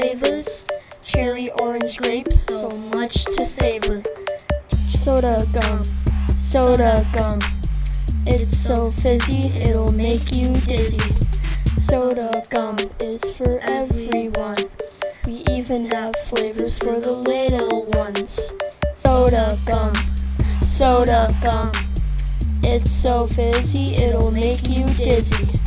flavors, cherry, orange, grape, so much to savor. Soda gum, soda gum. It's so fizzy, it'll make you dizzy. Soda gum is for everyone. We even have flavors for the little ones. Soda gum, soda gum. It's so fizzy, it'll make you dizzy.